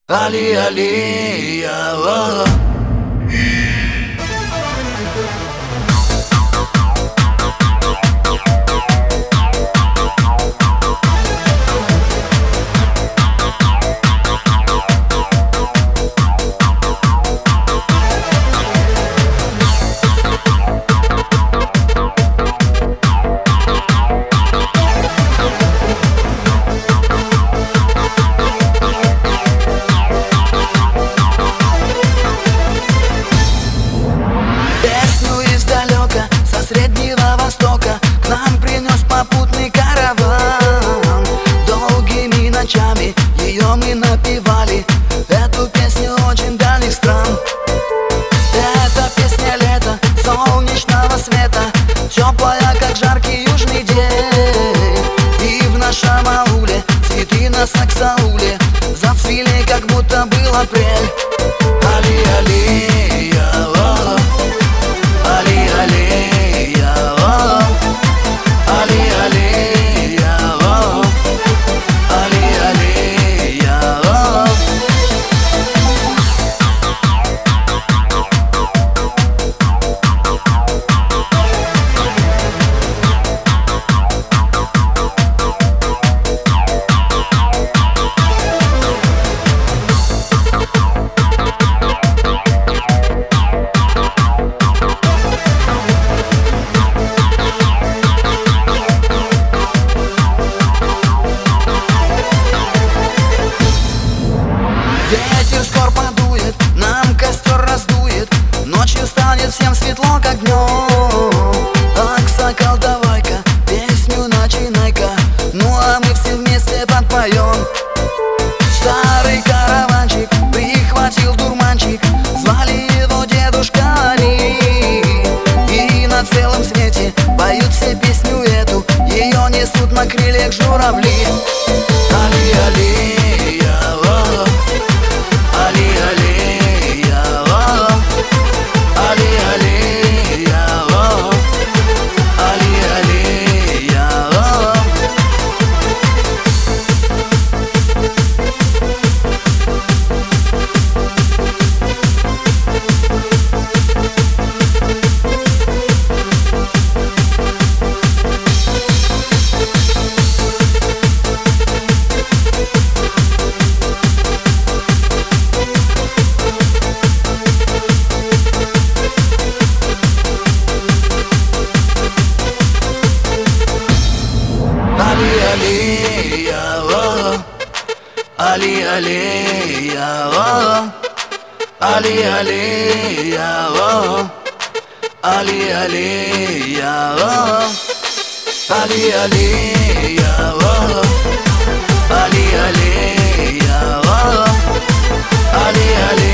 Али, али, алло. Среднего Востока к нам принес попутный караван. Долгими ночами ее мы напевали, эту песню очень дальних стран. Это песня лета, солнечного света, теплая, как жаркий южный день. И в нашем ауле цветы на саксауле зацвели, как будто был апрель. Али, али, алло. Али, али. Ветер скоро подует, нам костер раздует, ночью станет всем светло, как днем. Аксакал, давай-ка песню начинай-ка, ну а мы все вместе подпоем. Старый караванчик прихватил дурманчик, звали его дедушка Али. И на целом свете поют все песню эту, ее несут на крыльях журавли. Али, али, алло. Али, али, алло. Али, али, алло. Али, али, алло. Али, алло. Али, али, алло. Али, али, алло. Али, али, алло. Али, али, алло. Али, али, алло. Али, али.